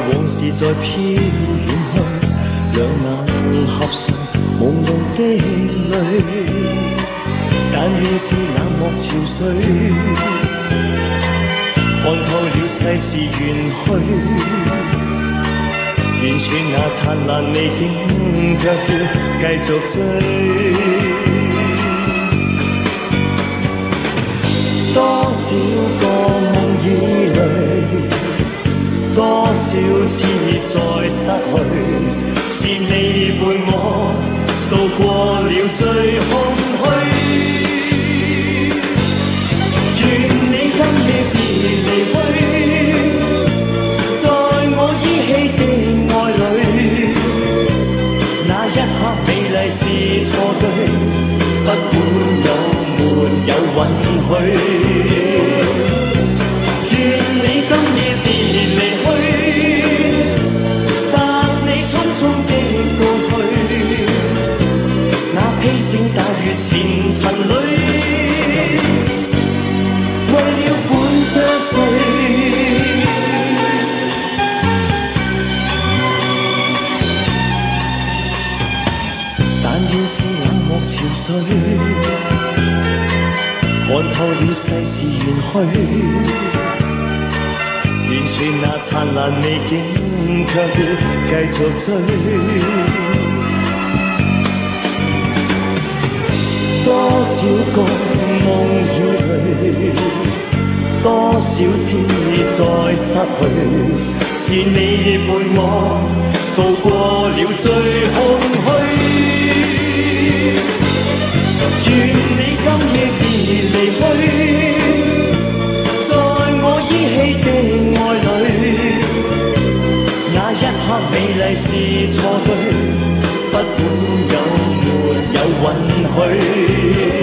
往事再飄遠去，兩眼合上朦朧的淚，但願是冷漠潮水，看透了世事緣去，完全那燦爛美景，卻要繼續追。多少個夢以淚，多少次再失去，是你伴我渡過了最空虛。願你今夜別離去，在我依稀的愛裡，那一刻美麗是錯對，不管有沒有允許。看透了世事緣去，完全那燦爛美景，卻要繼續追。多少個夢以淚，多少次再失去，是你伴我渡過了最空虛。願你今夜別離去，在我依稀的愛裡，那一刻美麗是錯對，不管有沒有允許。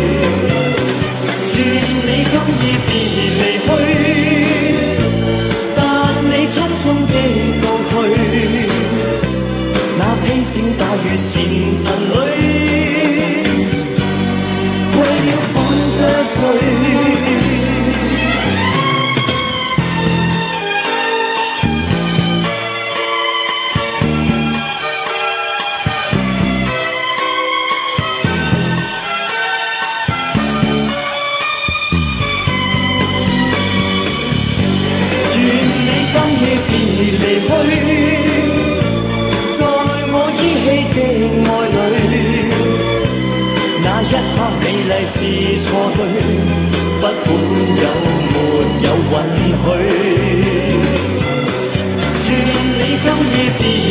願你今夜別離去，但你匆匆的告退，那披星戴月前塵裡。一刻美麗是錯對，不管有沒有允許。願你今夜別